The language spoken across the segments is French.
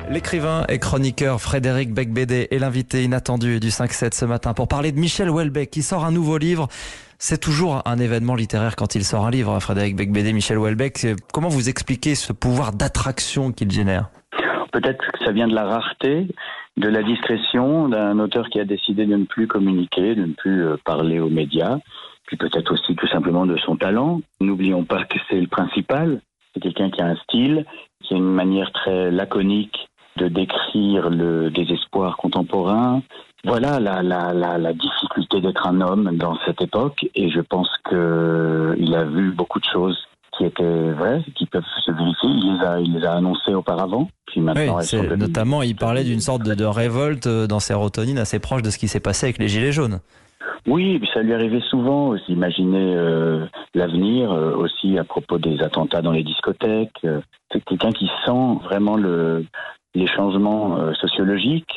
L'écrivain et chroniqueur Frédéric Becbédé est l'invité inattendu du 5-7 ce matin pour parler de Michel Houellebecq qui sort un nouveau livre. C'est toujours un événement littéraire quand il sort un livre, Frédéric Becbédé, Michel Houellebecq. Comment vous expliquez ce pouvoir d'attraction qu'il génère ? Peut-être que ça vient de la rareté, de la discrétion d'un auteur qui a décidé de ne plus communiquer, de ne plus parler aux médias, puis peut-être aussi tout simplement de son talent. N'oublions pas que c'est le principal. C'est quelqu'un qui a un style, qui a une manière très laconique de décrire le désespoir contemporain. Voilà la difficulté d'être un homme dans cette époque, et je pense qu'il a vu beaucoup de choses qui étaient vraies, qui peuvent se vérifier. Il les a annoncées auparavant. Puis maintenant, oui, notamment, il parlait d'une sorte de révolte dans sérotonine assez proche de ce qui s'est passé avec les Gilets jaunes. Oui, ça lui arrivait souvent aussi, imaginer l'avenir, aussi à propos des attentats dans les discothèques. C'est quelqu'un qui sent vraiment les changements sociologiques,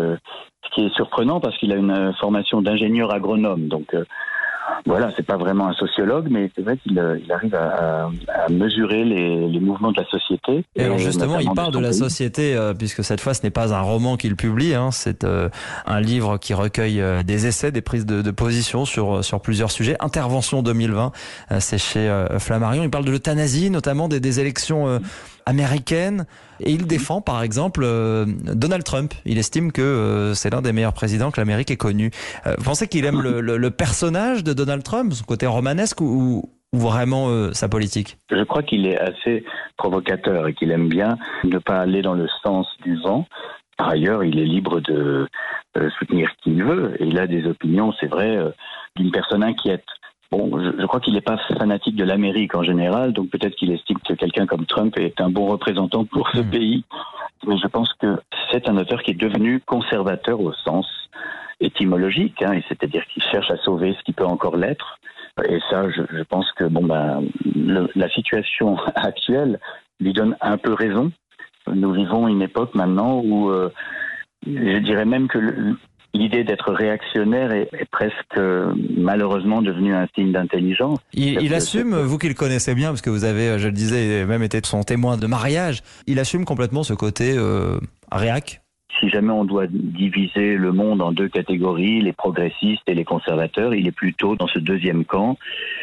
ce qui est surprenant parce qu'il a une formation d'ingénieur agronome. Donc voilà, c'est pas vraiment un sociologue, mais c'est vrai qu'il arrive à mesurer les mouvements de la société. Et alors justement, il parle de la société, puisque cette fois, ce n'est pas un roman qu'il publie, c'est un livre qui recueille des essais, des prises de position sur plusieurs sujets. Intervention 2020, c'est chez Flammarion. Il parle de l'euthanasie, notamment des élections américaine, et il défend par exemple Donald Trump. Il estime que c'est l'un des meilleurs présidents que l'Amérique ait connu. Vous pensez qu'il aime le personnage de Donald Trump, son côté romanesque, ou vraiment sa politique ? Je crois qu'il est assez provocateur et qu'il aime bien ne pas aller dans le sens du vent. Par ailleurs, il est libre de soutenir qui il veut, et il a des opinions, c'est vrai, d'une personne inquiète. Bon, je crois qu'il n'est pas fanatique de l'Amérique en général, donc peut-être qu'il estime que quelqu'un comme Trump est un bon représentant pour ce pays. Mais je pense que c'est un auteur qui est devenu conservateur au sens étymologique, c'est-à-dire qu'il cherche à sauver ce qui peut encore l'être. Et ça, je pense que la situation actuelle lui donne un peu raison. Nous vivons une époque maintenant où je dirais même que l'idée d'être réactionnaire est presque malheureusement devenue un signe d'intelligence. Il assume, vous qui le connaissez bien, parce que vous avez, je le disais, même été son témoin de mariage, il assume complètement ce côté réac. Si jamais on doit diviser le monde en deux catégories, les progressistes et les conservateurs, il est plutôt dans ce deuxième camp.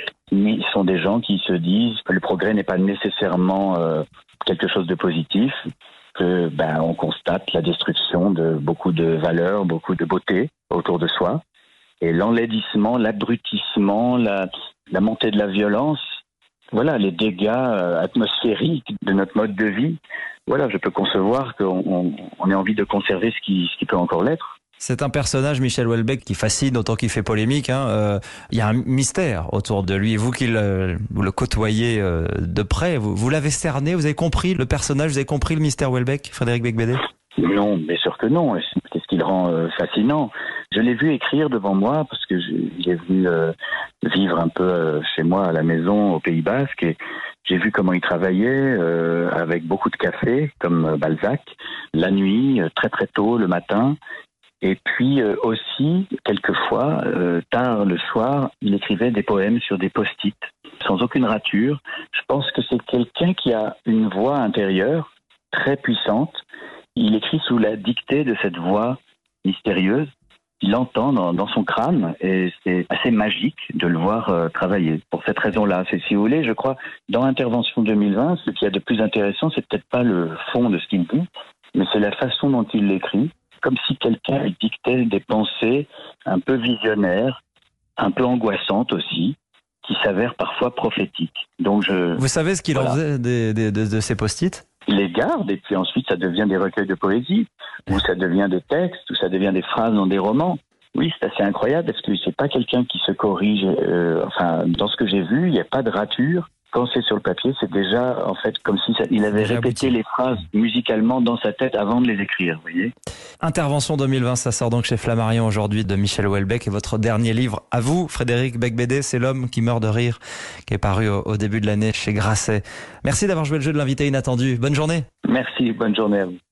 Ils sont des gens qui se disent que le progrès n'est pas nécessairement quelque chose de positif, que on constate la destruction de beaucoup de valeurs, beaucoup de beauté autour de soi, et l'enlaidissement, l'abrutissement, la montée de la violence, voilà, les dégâts atmosphériques de notre mode de vie. Voilà, je peux concevoir qu'on ait envie de conserver ce qui peut encore l'être. C'est un personnage, Michel Houellebecq, qui fascine autant qu'il fait polémique. Il y a un mystère autour de lui. Vous qui vous le côtoyez de près, vous l'avez cerné, vous avez compris le personnage, vous avez compris le mystère Houellebecq, Frédéric Becbédé ? Non, bien sûr que non. C'est ce qui le rend fascinant. Je l'ai vu écrire devant moi parce que j'ai vu vivre un peu chez moi à la maison au Pays Basque, et j'ai vu comment il travaillait avec beaucoup de café, comme Balzac, la nuit, très très tôt le matin. Et puis aussi, quelquefois, tard le soir, il écrivait des poèmes sur des post-it, sans aucune rature. Je pense que c'est quelqu'un qui a une voix intérieure très puissante. Il écrit sous la dictée de cette voix mystérieuse. Il entend dans son crâne, et c'est assez magique de le voir travailler. Pour cette raison-là, si vous voulez, je crois, dans Intervention 2020, ce qu'il y a de plus intéressant, c'est peut-être pas le fond de ce qu'il dit, mais c'est la façon dont il l'écrit. Comme si quelqu'un dictait des pensées un peu visionnaires, un peu angoissantes aussi, qui s'avèrent parfois prophétiques. Donc Vous savez ce qu'il en faisait de ces post-it ? Il les garde, et puis ensuite ça devient des recueils de poésie, ou ça devient des textes, ou ça devient des phrases dans des romans. Oui, c'est assez incroyable, parce que c'est pas quelqu'un qui se corrige. Dans ce que j'ai vu, il n'y a pas de rature. Quand c'est sur le papier, c'est déjà en fait comme si il avait répété les phrases musicalement dans sa tête avant de les écrire, vous voyez. Intervention 2020, ça sort donc chez Flammarion aujourd'hui, de Michel Houellebecq, et votre dernier livre à vous, Frédéric Becbédé, c'est L'homme qui meurt de rire, qui est paru au début de l'année chez Grasset. Merci d'avoir joué le jeu de l'invité inattendu. Bonne journée. Merci, bonne journée à vous.